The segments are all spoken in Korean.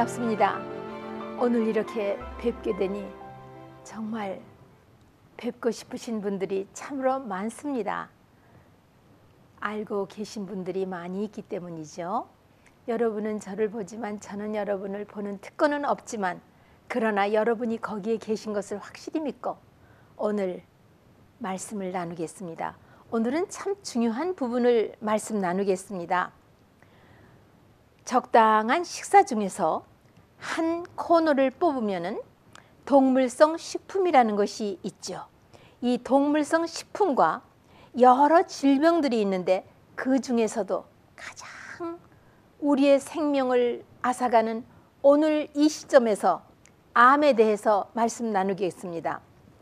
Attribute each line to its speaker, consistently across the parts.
Speaker 1: 반갑습니다. 오늘 이렇게 뵙게 되니 정말 뵙고 싶으신 분들이 참으로 많습니다. 알고 계신 분들이 많이 있기 때문이죠. 여러분은 저를 보지만 저는 여러분을 보는 특권은 없지만 그러나 여러분이 거기에 계신 것을 확실히 믿고 오늘 말씀을 나누겠습니다. 오늘은 참 중요한 부분을 말씀 나누겠습니다. 적당한 식사 중에서 한 코너를 뽑으면은 동물성 식품이라는 것이 있죠. 이 동물성 식품과 여러 질병들이 있는데 그 중에서도 가장 우리의 생명을 앗아가는 오늘 이 시점에서 암에 대해서 말씀 나누겠습니다.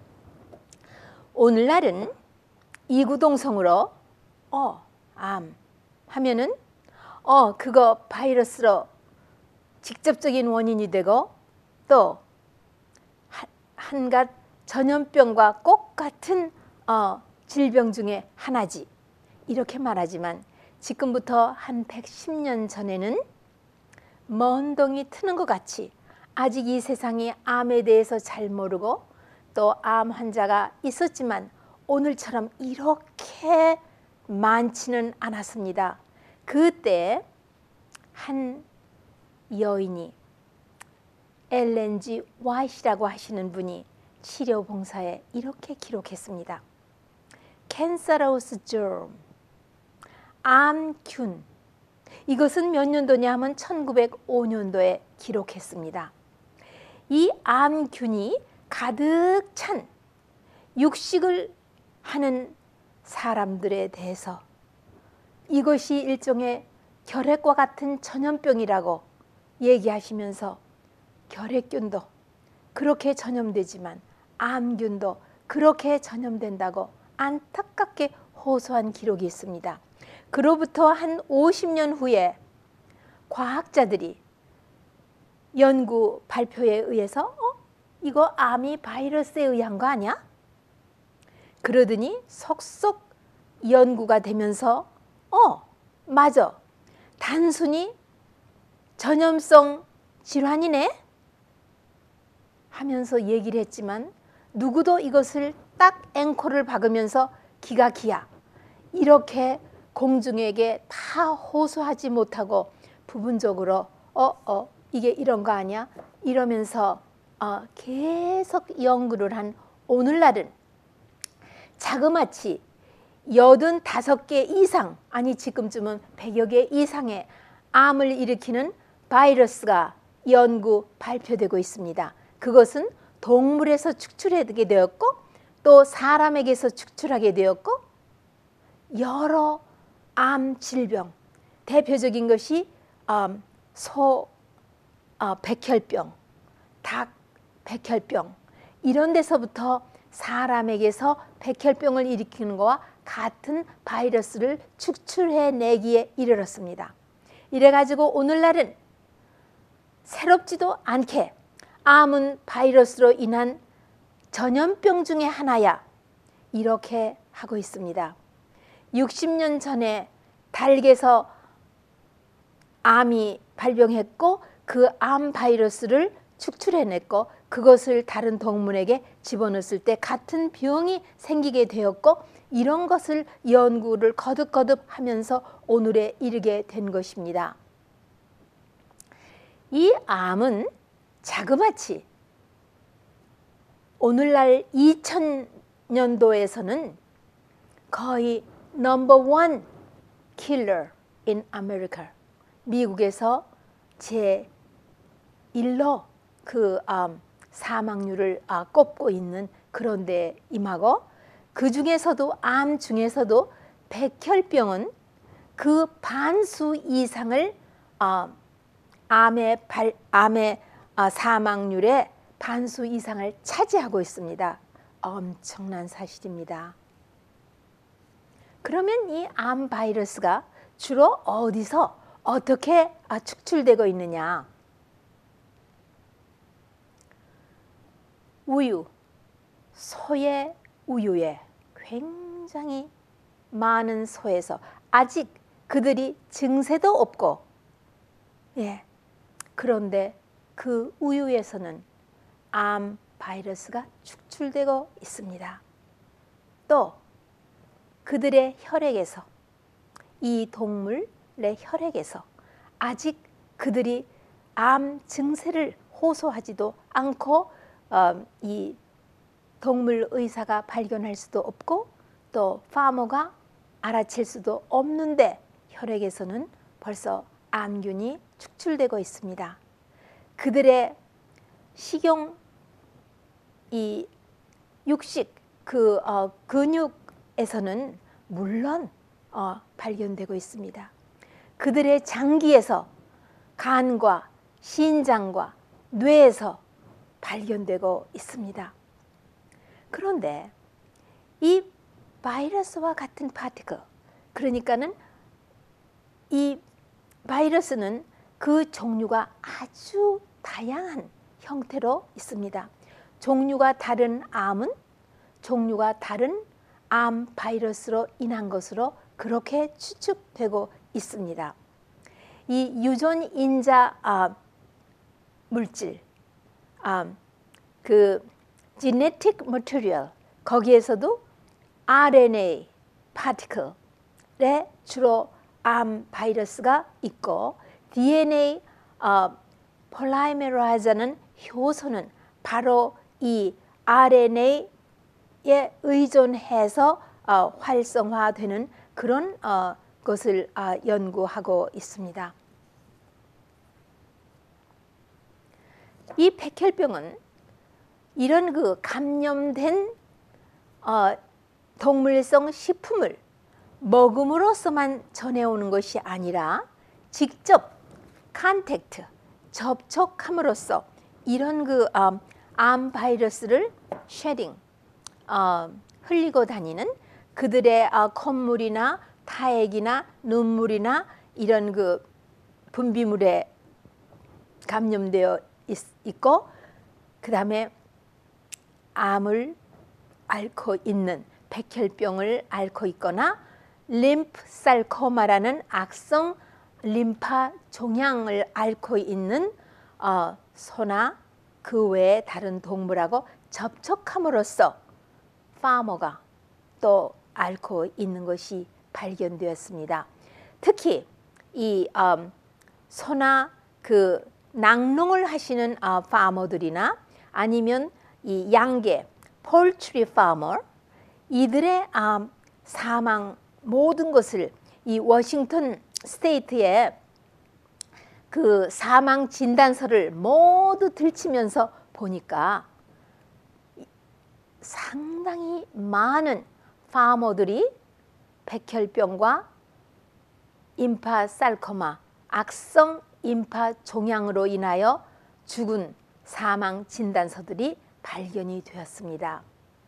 Speaker 1: 오늘날은 이구동성으로 암 하면은 그거 바이러스로 직접적인 원인이 되고 또 한갓 전염병과 꼭 같은 질병 중에 하나지 이렇게 말하지만 지금부터 한 110년 전에는 먼 동이 트는 것 같이 아직 이 세상이 암에 대해서 잘 모르고 또 암 환자가 있었지만 오늘처럼 이렇게 많지는 않았습니다. 그때 한 여인이 엘렌 G. 화이트라고 하시는 분이 치료 봉사에 이렇게 기록했습니다. Cancerous germ, 암균. 이것은 몇 년도냐 하면 1905년도에 기록했습니다. 이 암균이 가득 찬 육식을 하는 사람들에 대해서 이것이 일종의 결핵과 같은 전염병이라고 얘기하시면서 결핵균도 그렇게 전염되지만 암균도 그렇게 전염된다고 안타깝게 호소한 기록이 있습니다. 그로부터 한 50년 후에 과학자들이 연구 발표에 의해서 이거 암이 바이러스에 의한 거 아니야? 그러더니 속속 연구가 되면서 맞아. 단순히 전염성 질환이네 하면서 얘기를 했지만 누구도 이것을 딱 앵콜을 박으면서 기가 기야 이렇게 공중에게 다 호소하지 못하고 부분적으로 이게 이런 거 아니야? 이러면서 계속 연구를 한 오늘날은 자그마치 85개 이상 아니 지금쯤은 100여 개 이상의 암을 일으키는 바이러스가 연구 발표되고 있습니다. 그것은 동물에서 축출하게 되었고 또 사람에게서 축출하게 되었고 여러 암 질병 대표적인 것이 소 백혈병, 닭 백혈병 이런 데서부터 사람에게서 백혈병을 일으키는 것과 같은 바이러스를 축출해내기에 이르렀습니다. 이래가지고 오늘날은 새롭지도 않게 암은 바이러스로 인한 전염병 중에 하나야 이렇게 하고 있습니다. 60년 전에 닭에서 암이 발병했고 그 암 바이러스를 축출해냈고 그것을 다른 동물에게 집어넣었을 때 같은 병이 생기게 되었고 이런 것을 연구를 거듭거듭 하면서 오늘에 이르게 된 것입니다. 이 암은 자그마치 오늘날 2000년도에서는 거의 넘버1 killer in America 미국에서 제1로 그 사망률을 꼽고 있는 그런 데 임하고 그 중에서도 암 중에서도 백혈병은 그 반수 이상을 암의 사망률의 반수 이상을 차지하고 있습니다. 엄청난 사실입니다. 그러면 이 암 바이러스가 주로 어디서 어떻게 축출되고 있느냐? 우유, 소의 우유에 굉장히 많은 소에서 아직 그들이 증세도 없고 그런데 그 우유에서는 암 바이러스가 축출되고 있습니다. 또 그들의 혈액에서, 이 동물의 혈액에서 아직 그들이 암 증세를 호소하지도 않고 이 동물 의사가 발견할 수도 없고 또 파머가 알아챌 수도 없는데 혈액에서는 벌써 암균이 축출되고 있습니다. 그들의 식용 이 육식 근육에서는 물론 발견되고 있습니다. 그들의 장기에서, 간과 신장과 뇌에서 발견되고 있습니다. 그런데 이 바이러스와 같은 파티클, 그러니까는 이 바이러스는 그 종류가 아주 다양한 형태로 있습니다. 종류가 다른 암은 종류가 다른 암 바이러스로 인한 것으로 그렇게 추측되고 있습니다. 이 유전인자 물질, 그 genetic material, 거기에서도 RNA 파티클에 주로 암 바이러스가 있고 DNA 폴리메라이즈는 효소는 바로 이 RNA에 의존해서 활성화되는 그런 것을 연구하고 있습니다. 이 백혈병은 이런 그 감염된 동물성 식품을 먹음으로써만 전해오는 것이 아니라 직접 컨택트, 접촉함으로써 이런 그 암 바이러스를 쉐딩, 흘리고 다니는 그들의 콧물이나 타액이나 눈물이나 이런 그 분비물에 감염되어 있고, 그 다음에 암을 앓고 있는, 백혈병을 앓고 있거나 림프살코마라는 악성 림파 종양을 앓고 있는 소나 그 외의 다른 동물하고 접촉함으로써 파머가 또 앓고 있는 것이 발견되었습니다. 특히 이 소나 그 낙농을 하시는 파머들이나 아니면 이 양계 폴트리 파머, 이들의 사망 모든 것을 이 워싱턴 스테이트의 그 사망 진단서를 모두 들치면서 보니까 상당히 많은 파머들이 백혈병과 임파살코마, 악성 임파 종양으로 인하여 죽은 사망 진단서들이 발견이 되었습니다.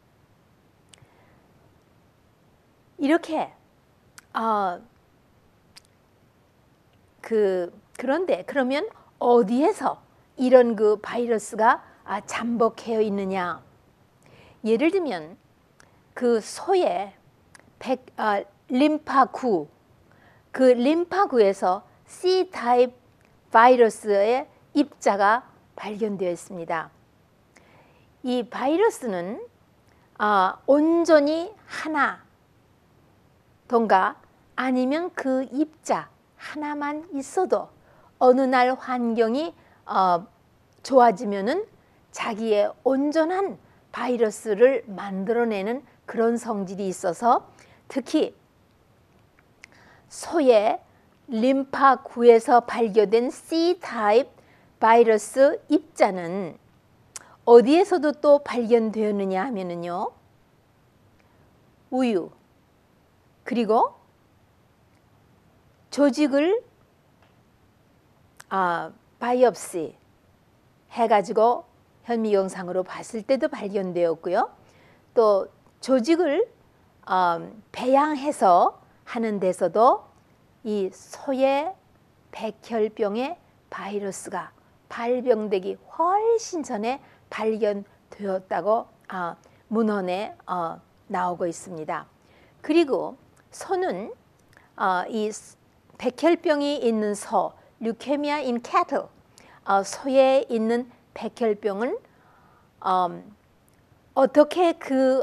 Speaker 1: 이렇게 그런데 그러면 어디에서 이런 그 바이러스가 잠복해 있느냐? 예를 들면 그 소의 림파구, 그 림파구에서 C 타입 바이러스의 입자가 발견되었습니다. 이 바이러스는 온전히 하나던가 아니면 그 입자 하나만 있어도 어느 날 환경이 좋아지면은 자기의 온전한 바이러스를 만들어내는 그런 성질이 있어서 특히 소의 림파구에서 발견된 C 타입 바이러스 입자는 어디에서도 또 발견되었느냐 하면은요, 우유, 그리고 조직을 바이옵시 해가지고 현미경상으로 봤을 때도 발견되었고요. 또 조직을 배양해서 하는 데서도 이 소의 백혈병의 바이러스가 발병되기 훨씬 전에 발견되었다고 문헌에 나오고 있습니다. 그리고 소는 이 백혈병이 있는 소, 류케미아 인 캐틀, 소에 있는 백혈병은 어떻게 그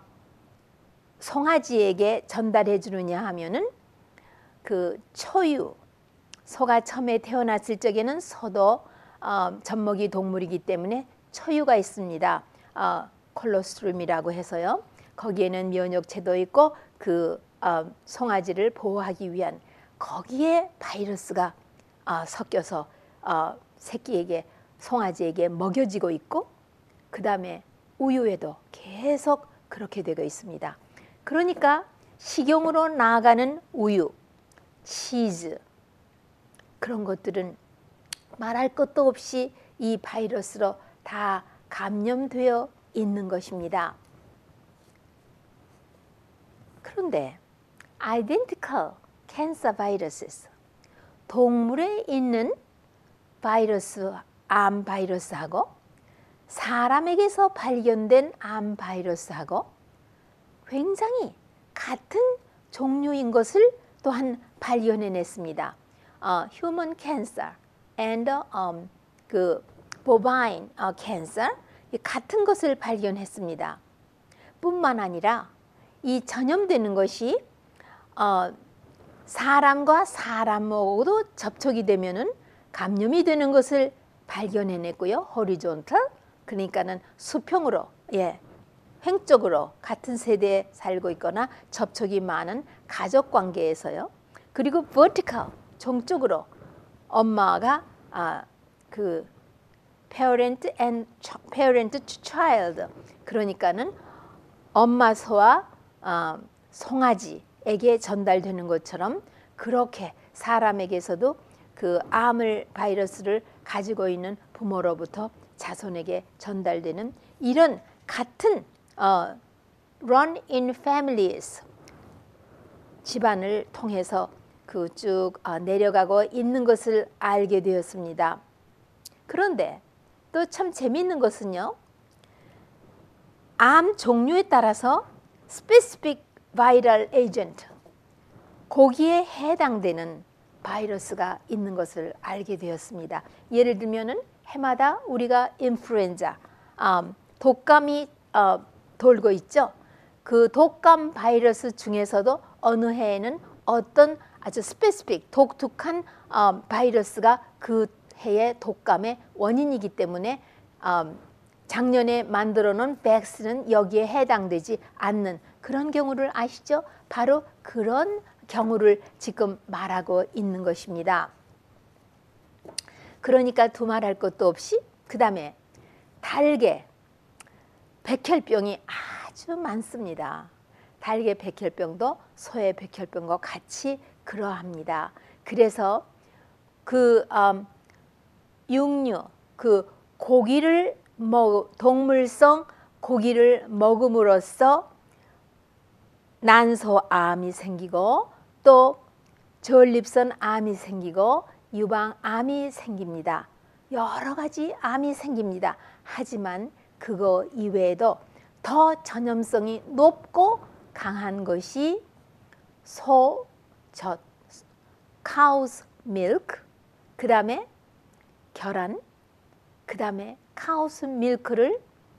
Speaker 1: 송아지에게 전달해 주느냐 하면은 그 초유, 소가 처음에 태어났을 적에는 소도 젖먹이 동물이기 때문에 초유가 있습니다. 콜로스트룸이라고 해서요. 거기에는 면역체도 있고 그 송아지를 보호하기 위한 거기에 바이러스가 섞여서 새끼에게 송아지에게 먹여지고 있고 그 다음에 우유에도 계속 그렇게 되고 있습니다. 그러니까 식용으로 나아가는 우유, 치즈 그런 것들은 말할 것도 없이 이 바이러스로 다 감염되어 있는 것입니다. 그런데 identical cancer viruses, 동물에 있는 바이러스, 암 바이러스하고 사람에게서 발견된 암 바이러스하고 굉장히 같은 종류인 것을 또한 발견해냈습니다. Human cancer and 그 bovine cancer 같은 것을 발견했습니다. 뿐만 아니라 이 전염되는 것이 사람과 사람하고도 접촉이 되면은 감염이 되는 것을 발견해냈고요. horizontal 그러니까는 수평으로 횡적으로 같은 세대에 살고 있거나 접촉이 많은 가족 관계에서요. 그리고 vertical 종쪽으로 엄마가 그 parent to child 그러니까는 엄마 소와 송아지에게 전달되는 것처럼 그렇게 사람에게서도 그 암을 바이러스를 가지고 있는 부모로부터 자손에게 전달되는 이런 같은 run in families 집안을 통해서 그 쭉 내려가고 있는 것을 알게 되었습니다. 그런데 또 참 재미있는 것은요. 암 종류에 따라서 specific viral agent 거기에 해당되는 바이러스가 있는 것을 알게 되었습니다. 예를 들면은 해마다 우리가 인플루엔자 독감이 돌고 있죠. 그 독감 바이러스 중에서도 어느 해에는 어떤 아주 스페시픽 독특한 바이러스가 그 해의 독감의 원인이기 때문에 작년에 만들어 놓은 백신은 여기에 해당되지 않는 그런 경우를 아시죠? 바로 그런 경우를 지금 말하고 있는 것입니다. 그러니까 두말할 것도 없이 그 다음에 달개 백혈병이 아주 많습니다. 달개 백혈병도 소의 백혈병과 같이 그러합니다. 그래서 그 육류, 그 고기를 동물성 고기를 먹음으로써 난소암이 생기고 또 전립선 암이 생기고 유방암이 생깁니다. 여러 가지 암이 생깁니다. 하지만 그거 이외에도 더 전염성이 높고 강한 것이 소젖, cow's milk, 그 다음에 계란, 그 다음에 cow's milk를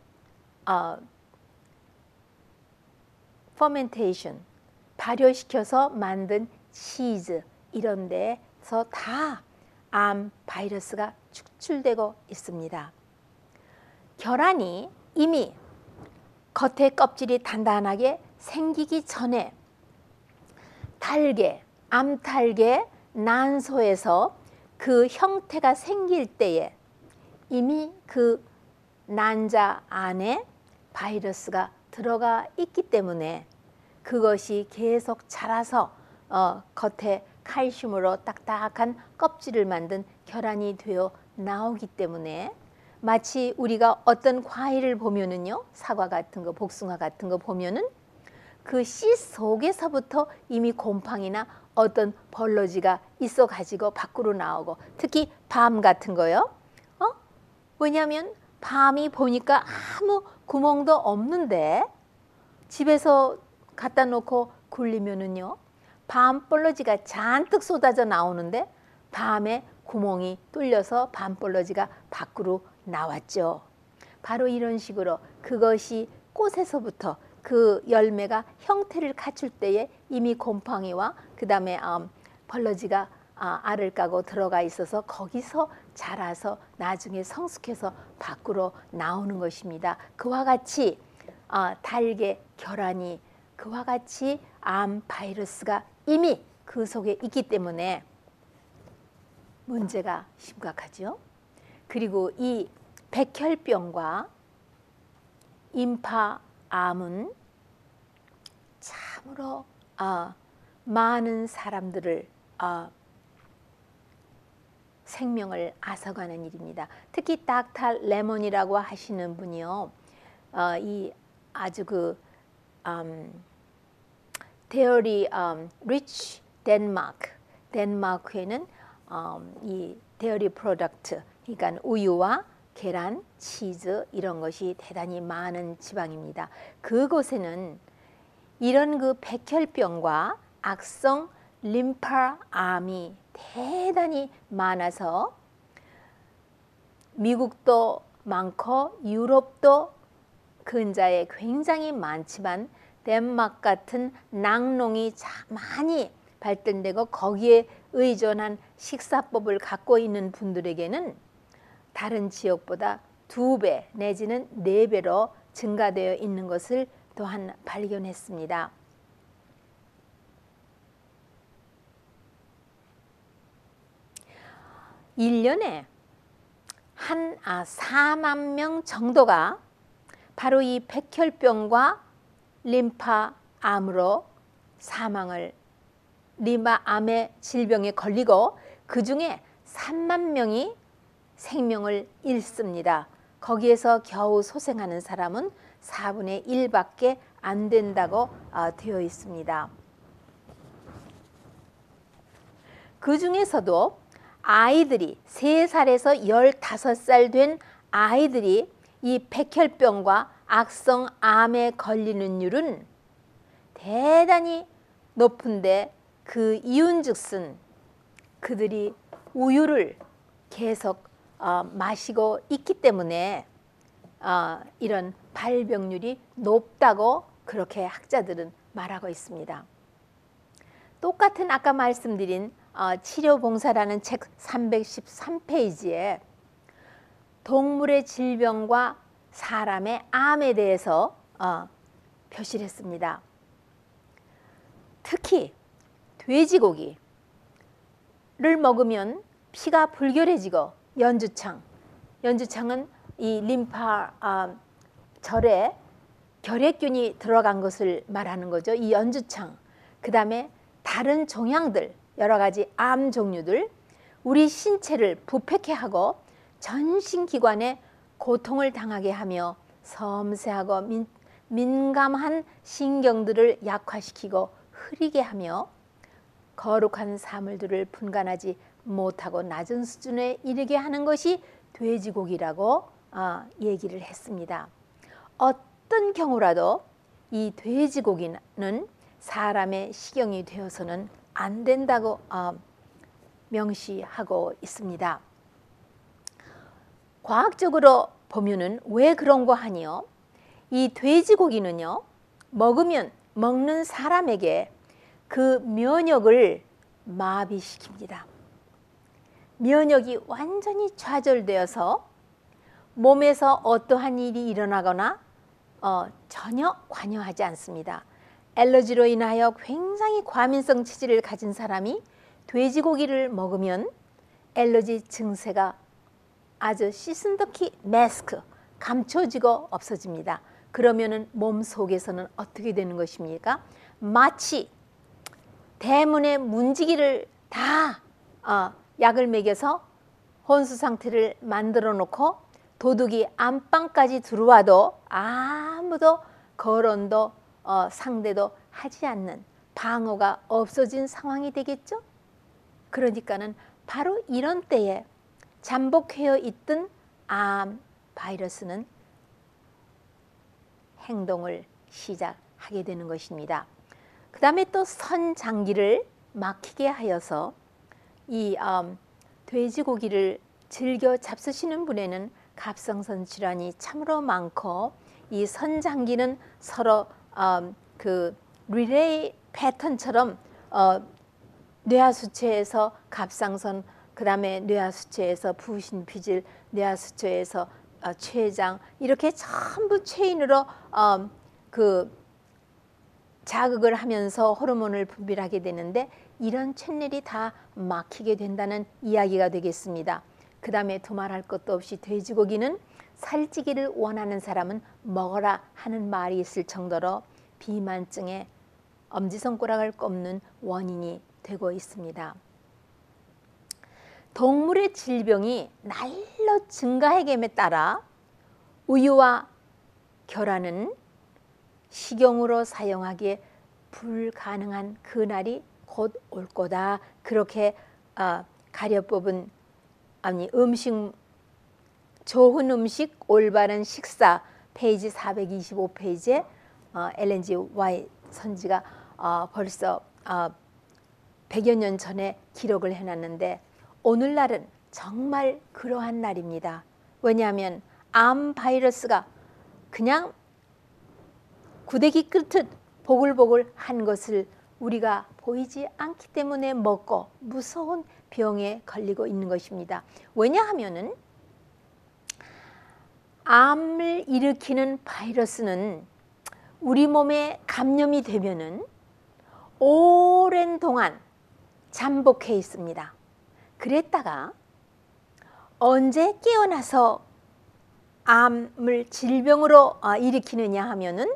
Speaker 1: fermentation, 발효시켜서 만든 치즈 이런 데서 다 암 바이러스가 축출되고 있습니다. 계란이 이미 겉에 껍질이 단단하게 생기기 전에 달개, 암달개 난소에서 그 형태가 생길 때에 이미 그 난자 안에 바이러스가 들어가 있기 때문에 그것이 계속 자라서 겉에 칼슘으로 딱딱한 껍질을 만든 계란이 되어 나오기 때문에 마치 우리가 어떤 과일을 보면은요, 사과 같은 거, 복숭아 같은 거 보면은 그 씨 속에서부터 이미 곰팡이나 어떤 벌러지가 있어 가지고 밖으로 나오고 특히 밤 같은 거요. 왜냐하면 밤이 보니까 아무 구멍도 없는데 집에서 갖다 놓고 굴리면은요 밤벌러지가 잔뜩 쏟아져 나오는데 밤에 구멍이 뚫려서 밤벌러지가 밖으로 나왔죠. 바로 이런 식으로 그것이 꽃에서부터 그 열매가 형태를 갖출 때에 이미 곰팡이와 그 다음에 벌러지가 알을 까고 들어가 있어서 거기서 자라서 나중에 성숙해서 밖으로 나오는 것입니다. 그와 같이 달개 결함이 그와 같이 암 바이러스가 이미 그 속에 있기 때문에 문제가 심각하죠. 그리고 이 백혈병과 임파암은 참으로 많은 사람들을 생명을 앗아가는 일입니다. 특히 닥터 레몬이라고 하시는 분이요, 이 아주 그 데어리 리치 덴마크에는 이 데어리 프로덕트, 그러니까 우유와 계란, 치즈 이런 것이 대단히 많은 지방입니다. 그곳에는 이런 그 백혈병과 악성 림파암이 대단히 많아서 미국도 많고 유럽도 근자에 굉장히 많지만 덴마크 같은 낙농이 많이 발전되고 거기에 의존한 식사법을 갖고 있는 분들에게는 다른 지역보다 2배 내지는 4배로 증가되어 있는 것을 또한 발견했습니다. (1년에) 한 4만 명 정도가 바로 이 백혈병과 림파암으로 림파암의 질병에 걸리고 그 중에 3만 명이 생명을 잃습니다. 거기에서 겨우 소생하는 사람은 4분의 1밖에 안 된다고 되어 있습니다. 그 중에서도 아이들이 3살에서 15살 된 아이들이 이 백혈병과 악성암에 걸리는 율은 대단히 높은데 그 이유는즉슨 그들이 우유를 계속 마시고 있기 때문에 이런 발병률이 높다고 그렇게 학자들은 말하고 있습니다. 똑같은 아까 말씀드린 치료봉사라는 책 313페이지에 동물의 질병과 사람의 암에 대해서 표시를 했습니다. 특히 돼지고기를 먹으면 피가 불결해지고 연주창은 이 림파 절에 결핵균이 들어간 것을 말하는 거죠. 이 연주창, 그 다음에 다른 종양들, 여러 가지 암 종류들, 우리 신체를 부패케 하고 전신기관에 고통을 당하게 하며 섬세하고 민감한 신경들을 약화시키고 흐리게 하며 거룩한 사물들을 분간하지 못하고 낮은 수준에 이르게 하는 것이 돼지고기라고 얘기를 했습니다. 어떤 경우라도 이 돼지고기는 사람의 식용이 되어서는 안 된다고 명시하고 있습니다. 과학적으로 보면은 왜 그런 거 하니요? 이 돼지고기는요, 먹는 사람에게 그 면역을 마비시킵니다. 면역이 완전히 좌절되어서 몸에서 어떠한 일이 일어나거나 전혀 관여하지 않습니다. 알러지로 인하여 굉장히 과민성 체질을 가진 사람이 돼지고기를 먹으면 알러지 증세가 아주 시슨더키 마스크, 감춰지고 없어집니다. 그러면은 몸 속에서는 어떻게 되는 것입니까? 마치 대문의 문지기를 다 약을 먹여서 혼수 상태를 만들어 놓고 도둑이 안방까지 들어와도 아무도 거론도 상대도 하지 않는 방어가 없어진 상황이 되겠죠. 그러니까는 바로 이런 때에 잠복해 있던 암 바이러스는 행동을 시작하게 되는 것입니다. 그 다음에 또 선장기를 막히게 하여서 이 돼지고기를 즐겨 잡수시는 분에는 갑상선 질환이 참으로 많고, 이 선장기는 서로 그 리레이 패턴처럼 뇌하수체에서 갑상선, 그 다음에 뇌하수체에서 부신피질, 뇌하수체에서 췌장, 이렇게 전부 체인으로 그 자극을 하면서 호르몬을 분비하게 되는데, 이런 채널이 다 막히게 된다는 이야기가 되겠습니다. 그 다음에 두말할 것도 없이 돼지고기는 살찌기를 원하는 사람은 먹어라 하는 말이 있을 정도로 비만증에 엄지손가락을 꼽는 원인이 되고 있습니다. 동물의 질병이 날로 증가해감에 따라 우유와 계란은 식용으로 사용하기에 불가능한 그날이 곧 올 거다. 그렇게 가려뽑은 좋은 음식, 올바른 식사 페이지 425페이지에 엘렌 G. 화이트 선지가 벌써 100여 년 전에 기록을 해놨는데, 오늘날은 정말 그러한 날입니다. 왜냐하면 암 바이러스가 그냥 구데기 끓듯 보글보글 한 것을 우리가 보이지 않기 때문에 먹고 무서운 병에 걸리고 있는 것입니다. 왜냐하면은 암을 일으키는 바이러스는 우리 몸에 감염이 되면은 오랜 동안 잠복해 있습니다. 그랬다가 언제 깨어나서 암을 질병으로 일으키느냐 하면은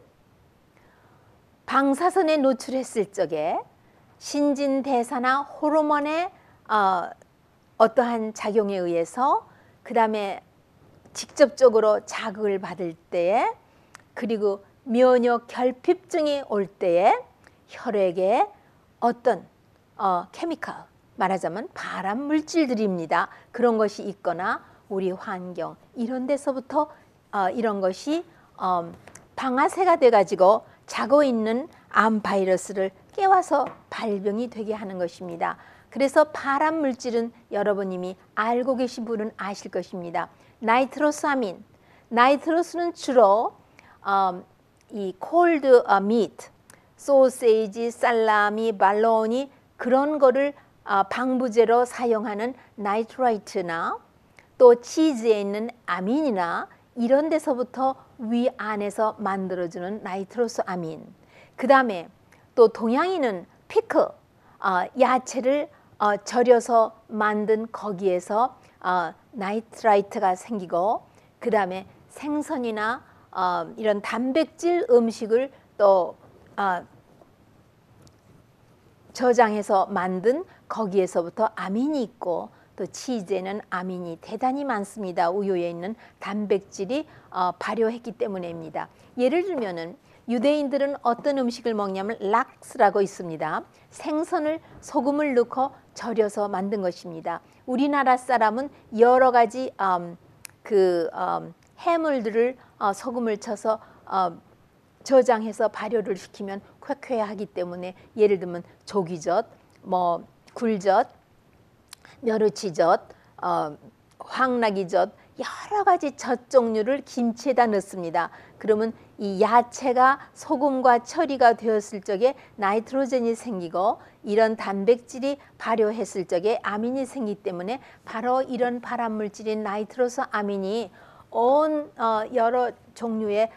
Speaker 1: 방사선에 노출했을 적에 신진대사나 호르몬의 어떠한 작용에 의해서, 그 다음에 직접적으로 자극을 받을 때에, 그리고 면역 결핍증이 올 때에 혈액에 어떤 케미컬, 말하자면 발암 물질들입니다. 그런 것이 있거나 우리 환경 이런 데서부터 이런 것이 방아쇠가 돼가지고 자고 있는 암 바이러스를 깨워서 발병이 되게 하는 것입니다. 그래서 발암 물질은 여러분 이미 알고 계신 분은 아실 것입니다. 나이트로사민, 나이트로스는 주로 이 콜드 미트, 소세지, 살라미, 발로니 그런 거를 방부제로 사용하는 나이트라이트나 또 치즈에 있는 아민이나 이런 데서부터 위 안에서 만들어주는 나이트로스 아민, 그 다음에 또 동양인은 피클, 야채를 절여서 만든 거기에서 나이트라이트가 생기고, 그 다음에 생선이나 이런 단백질 음식을 또 저장해서 만든 거기에서부터 아민이 있고, 또 치즈에는 아민이 대단히 많습니다. 우유에 있는 단백질이 발효했기 때문입니다. 예를 들면은 유대인들은 어떤 음식을 먹냐면 락스라고 있습니다. 생선을 소금을 넣고 절여서 만든 것입니다. 우리나라 사람은 여러 가지 해물들을 소금을 쳐서 저장해서 발효를 시키면 쾌쾌하기 때문에, 예를 들면 조기젓, 굴젓, 멸치젓, 황나기젓, 여러 가지 젓 종류를 김치에다 넣습니다. 그러면 이 야채가 소금과 처리가 되었을 적에 나이트로젠이 생기고, 이런 단백질이 발효했을 적에 아민이 생기기 때문에 바로 이런 발암물질인 나이트로스 아민이 온 여러 종류의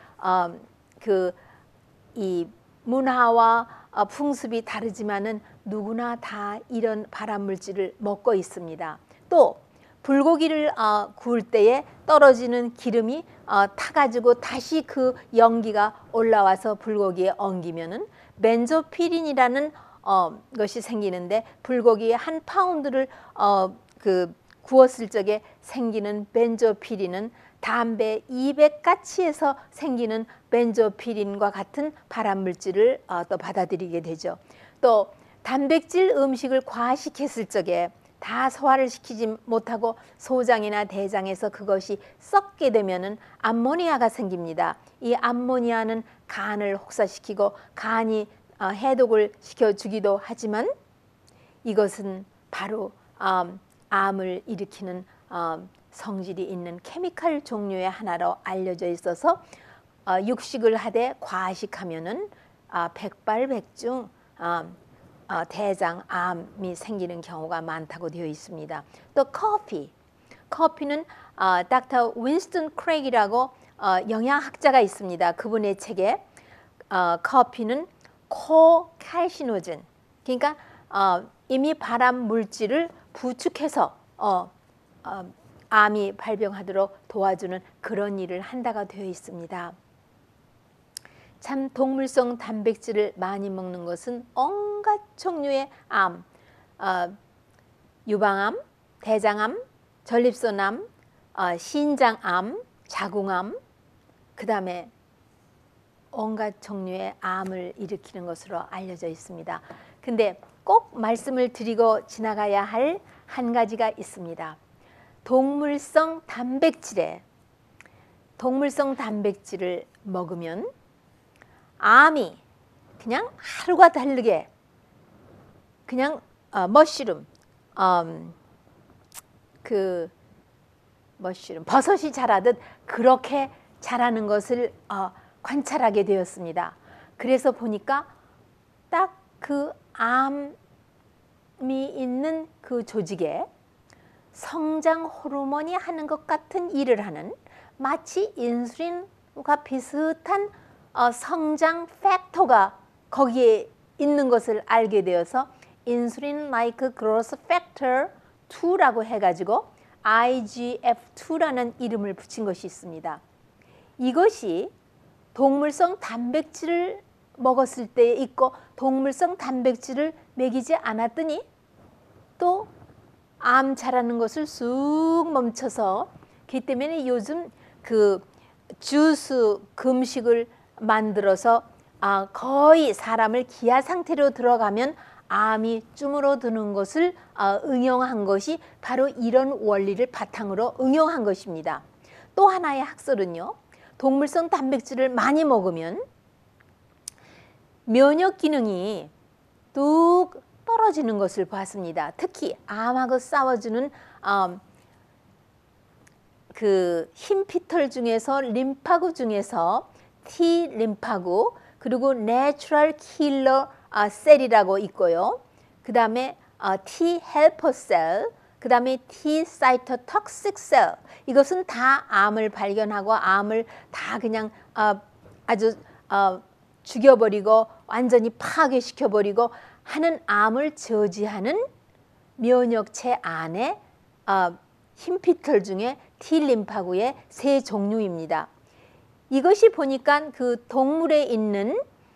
Speaker 1: 이 문화와 풍습이 다르지만은 누구나 다 이런 발암물질을 먹고 있습니다. 또 불고기를 구울 때에 떨어지는 기름이 타가지고 다시 그 연기가 올라와서 불고기에 엉기면은 벤조피린이라는 것이 생기는데, 불고기 한 파운드를 구웠을 적에 생기는 벤조피린은 담배 200가치에서 생기는 벤조피린과 같은 발암물질을 또 받아들이게 되죠. 또 단백질 음식을 과식했을 적에 다 소화를 시키지 못하고 소장이나 대장에서 그것이 썩게 되면은 암모니아가 생깁니다. 이 암모니아는 간을 혹사시키고 간이 해독을 시켜주기도 하지만, 이것은 바로 암을 일으키는 성질이 있는 케미칼 종류의 하나로 알려져 있어서 육식을 하되 과식하면은 백발백중 대장암이 생기는 경우가 많다고 되어 있습니다. 또 커피는 닥터 윈스턴 크레이기라고 영양학자가 있습니다. 그분의 책에 커피는 코칼시노젠, 그러니까 이미 발암 물질을 부축해서 암이 발병하도록 도와주는 그런 일을 한다고 되어 있습니다. 참 동물성 단백질을 많이 먹는 것은 온갖 종류의 암, 유방암, 대장암, 전립선암, 신장암, 자궁암, 그 다음에 온갖 종류의 암을 일으키는 것으로 알려져 있습니다. 근데 꼭 말씀을 드리고 지나가야 할 한 가지가 있습니다. 동물성 단백질을 먹으면 암이 그냥 하루가 다르게 그냥 머쉬룸, 버섯이 자라듯 그렇게 자라는 것을 관찰하게 되었습니다. 그래서 보니까 딱 그 암이 있는 그 조직에 성장 호르몬이 하는 것 같은 일을 하는, 마치 인슐린과 비슷한 성장 팩터가 거기에 있는 것을 알게 되어서 인슐린-like growth factor 2라고 해가지고 IGF-2라는 이름을 붙인 것이 있습니다. 이것이 동물성 단백질을 먹었을 때 있고 동물성 단백질을 먹이지 않았더니 또 암 자라는 것을 쑥 멈춰서, 그렇기 때문에 요즘 그 주스 금식을 만들어서 거의 사람을 기아 상태로 들어가면 암이 쭈물어드는 것을 응용한 것이 바로 이런 원리를 바탕으로 응용한 것입니다. 또 하나의 학설은요, 동물성 단백질을 많이 먹으면 면역 기능이 뚝 떨어지는 것을 봤습니다. 특히 암하고 싸워주는 그 흰피털 중에서 림파구 중에서 T 림파구, 그리고 내추럴 킬러 셀이라고 있고요. 그 다음에 T 헬퍼 셀, 그 다음에 T 사이토톡식 셀. 이것은 다 암을 발견하고 암을 다 그냥 아주 죽여버리고 완전히 파괴시켜버리고 하는 암을 저지하는 면역체 안에 흰피털 중에 T림파구의 세 종류입니다. 이것이 보니까 그 동물에 있는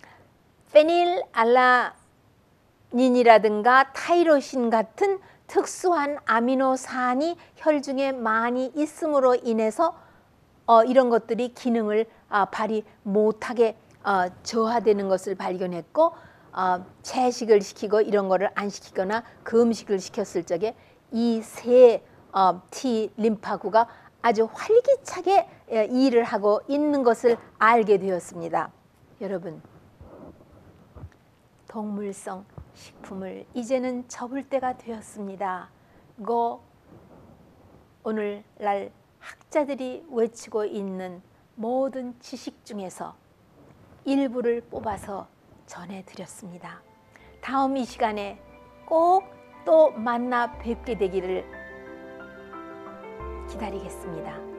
Speaker 1: 페닐알라닌이라든가 타이로신 같은 특수한 아미노산이 혈중에 많이 있음으로 인해서 이런 것들이 기능을 발휘 못하게 저하되는 것을 발견했고, 채식을 시키고 이런 거를 안 시키거나 금식을 시켰을 적에 이 세 T 림파구가 아주 활기차게 일을 하고 있는 것을 알게 되었습니다. 여러분, 동물성 식품을 이제는 접을 때가 되었습니다. 오늘날 학자들이 외치고 있는 모든 지식 중에서 일부를 뽑아서 전해드렸습니다. 다음 이 시간에 꼭 또 만나 뵙게 되기를 기다리겠습니다.